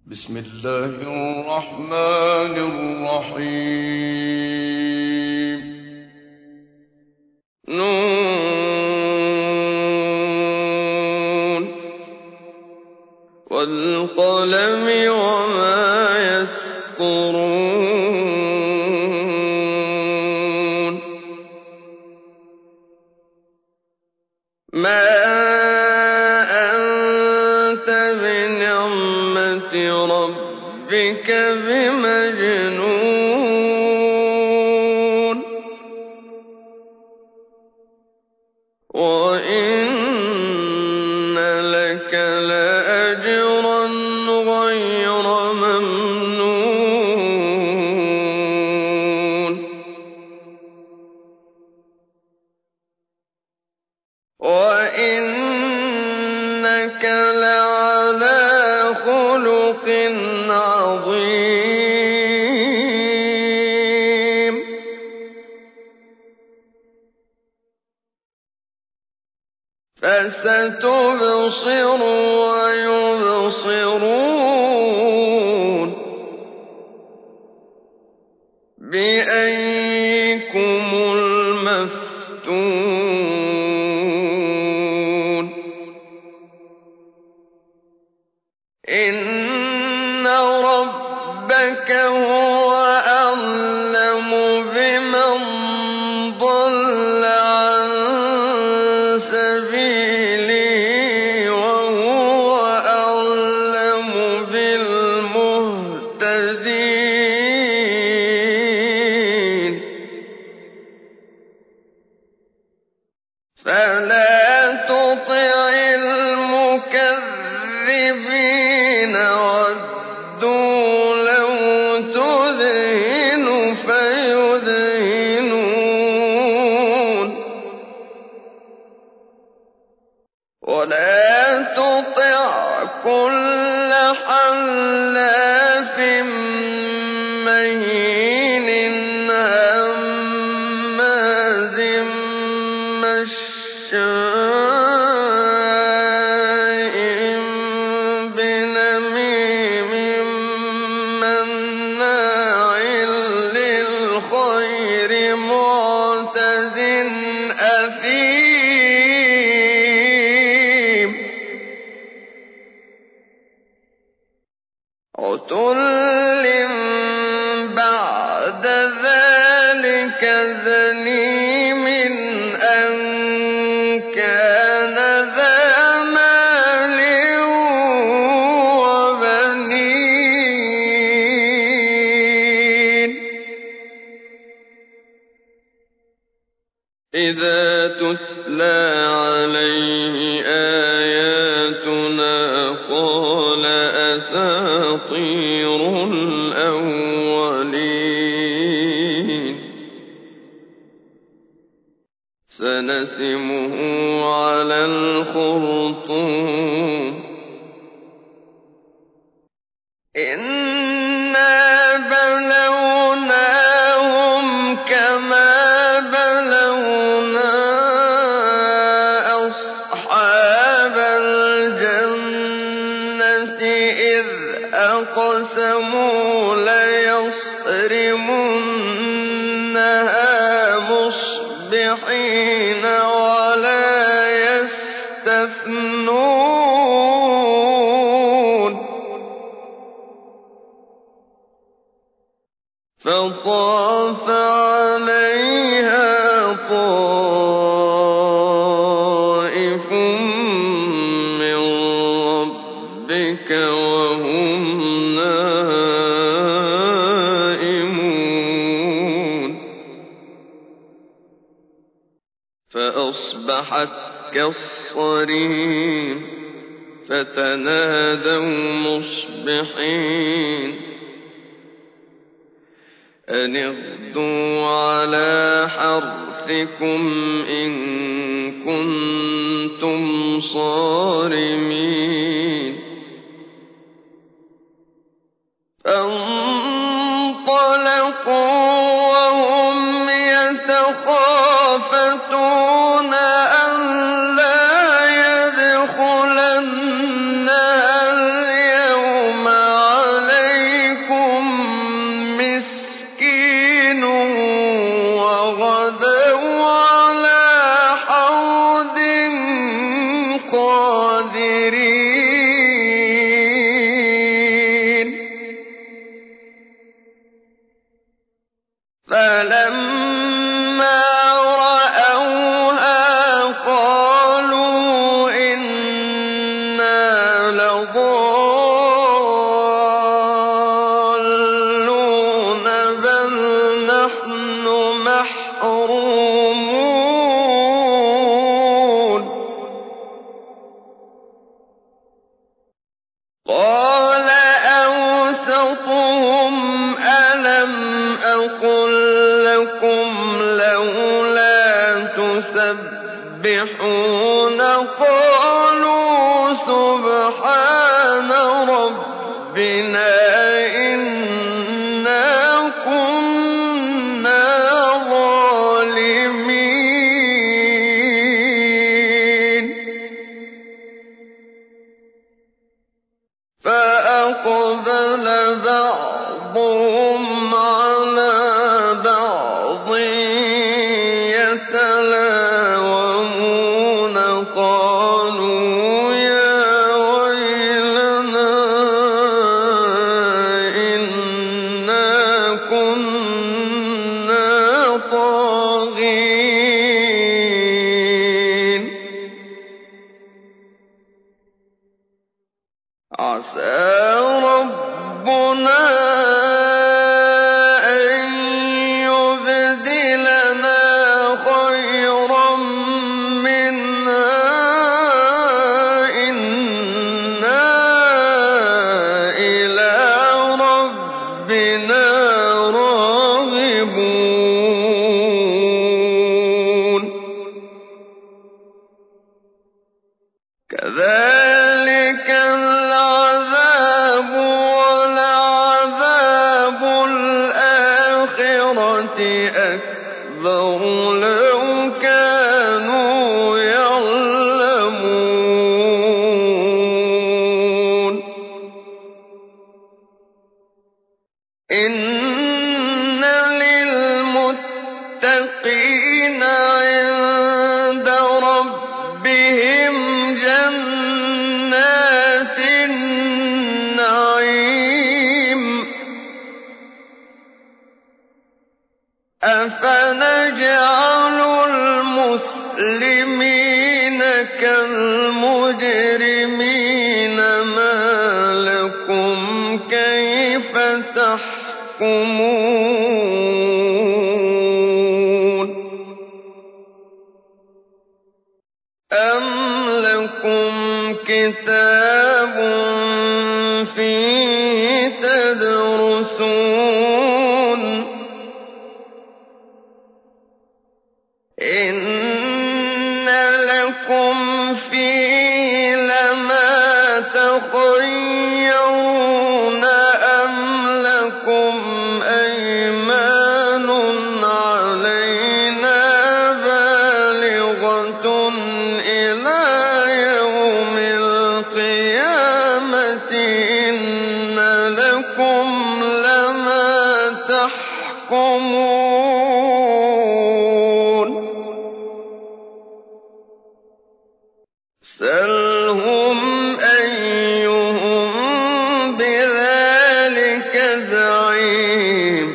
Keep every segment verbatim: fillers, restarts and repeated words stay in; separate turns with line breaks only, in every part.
بسم الله الرحمن الرحيم نون والقلم وما يسطرون ما أنت بنعمة ربك بمجنون وإن لك لأجرا غير ممنون وإنك لعلى خلق عظيم فستبصر ويبصرون بأيكم المفتون إن ربك هو أعلم بمن ضل عن سبيله وهو أعلم بالمهتدين فلا تطع المكذبين ودوا لو تدهن فيدهنون ولا تطع كل حلاف مهين هماز مشاء بنميم مناع للخير معتد أثيم عتل بعد ذلك زنيم أن كان ذا مال وبنين إذا تتلى عليه آياتنا قال أساطير الأولين سنسمه على الخرطوم إنا بلوناهم كما بلونا أصحاب الجنة إذ أقسموا ليصرمنها مصبحين ولا يستثنون فطاف عليها طائف من ربك وهم نائمون فأصبحت كالصريم فتنادوا مصبحين أن اغدوا على حرثكم إن كنتم صارمين فانطلقوا وهم يتخافتون ألا يدخلنها اليوم نَقُل لَّكُمْ لَوْلَا تُسَبِّحُونَ قَالُوا سُبْحَانَ رَبِّنَا إِنَّا كُنَّا ظَالِمِينَ فَأَقْبَلَ بَعْضُهُمْ عَلَىٰ بَعْضٍ يَتَلَاوَمُونَ قَالُوا يَا وَيْلَنَا إِنَّا كُنَّا طَاغِينَ عَسَىٰ رَبُّنَا أَن يُبْدِلَنَا خَيْرًا مِّنْهَا إِنَّا إِلَىٰ رَبِّنَا رَاغِبُونَ كَذَٰلِكَ الْعَذَابُ وَلَعَذَابُ الْآخِرَةِ أَكْبَرُ لَوْ كَانُوا يَعْلَمُونَ إِنَّ لِلْمُتَّقِينَ عِندَ رَبِّهِمْ جَنَّاتِ النَّعِيمِ أَفَنَجْعَلُ الْمُسْلِمِينَ كَالْمُجْرِمِينَ مَا لَكُمْ كَيْفَ تَحْكُمُونَ أَمْ لَكُمْ كِتَابٌ فِيهِ تَدْرُسُونَ إِنَّ لَكُمْ فِيهِ لَمَا تَخَيَّرُونَ أَمْ لَكُمْ أَيْمَانٌ عَلَيْنَا بَالِغَةٌ إِلَىٰ يَوْمِ الْقِيَامَةِ إِنَّ لَكُمْ لَمَا تَحْكُمُونَ سَلْهُمْ أَيُّهُم بِذَٰلِكَ زَعِيمٌ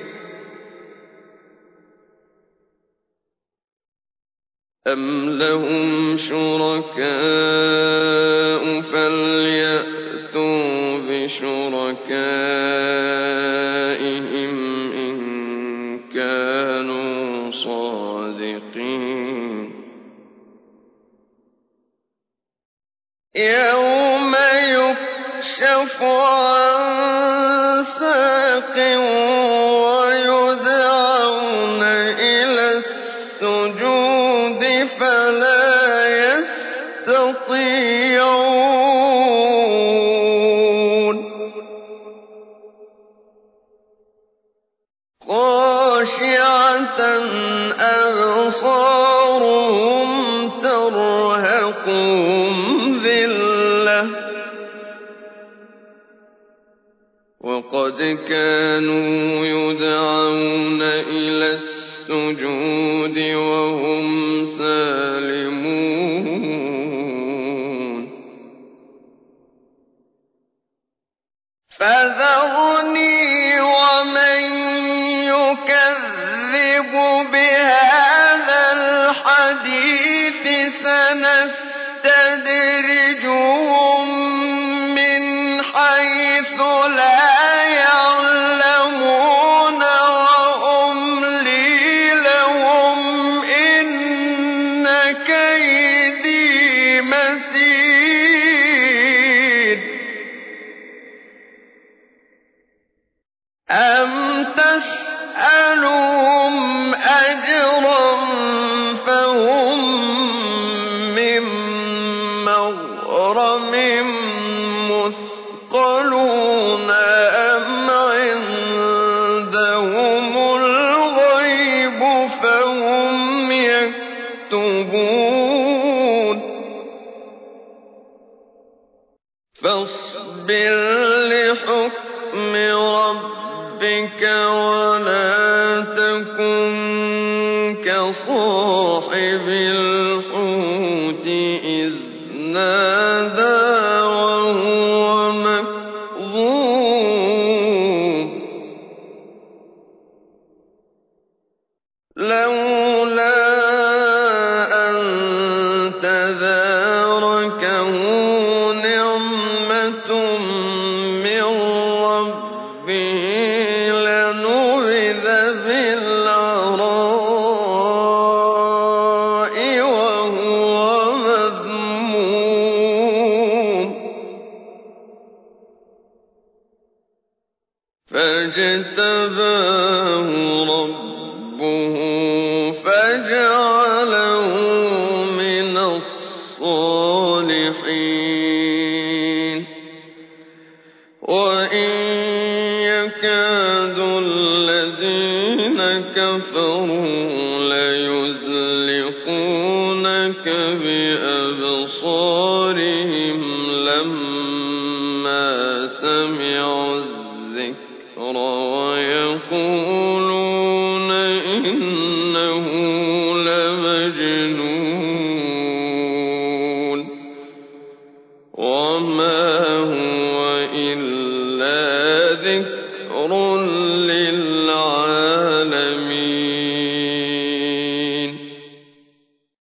أَمْ لَهُمْ شُرَكَاءُ فَلْيَأْتُوا بِشُرَكَائِهِمْ إِن كَانُوا صَادِقِينَ يَوْمَ يُكْشَفُ عَن سَاقٍ وَيُدْعَوْنَ إِلَى السُّجُودِ فَلَا يَسْتَطِيعُونَ خَاشِعَةً أَبْصَارُهُمْ تَرْهَقُهُمْ ذِلَّةٌ وَقَدْ كَانُوا يُدْعَوْنَ إِلَى السُّجُودِ وَهُمْ سَالِمُونَ فَذَرْنِي وَمَن يُكَذِّبُ بِهَٰذَا الْحَدِيثِ سَنَسْتَدْرِجُهُم مِّنْ حَيْثُ لَا يَعْلَمُونَ وَأُمْلِي لَهُمْ إِنَّ كَيْدِي مَتِينٌ أَمْ تَسْأَلُهُمْ أجرا فهم من مغرم مثقلون أم عندهم الغيب فهم يكتبون فاصبر لحكم ربك ولا تكن كصاحب الحوت إذ نادى وهو مكظوم لولا أن تداركه نعمة من ربه لنبذ بالعراء وهو مذموم فاجتباه ربه فجعله من الصالحين وإن يكاد الذين كفروا ليزلقونك بأبصارهم لما سمعوا الذكر ويقولون إنه لمجنون وما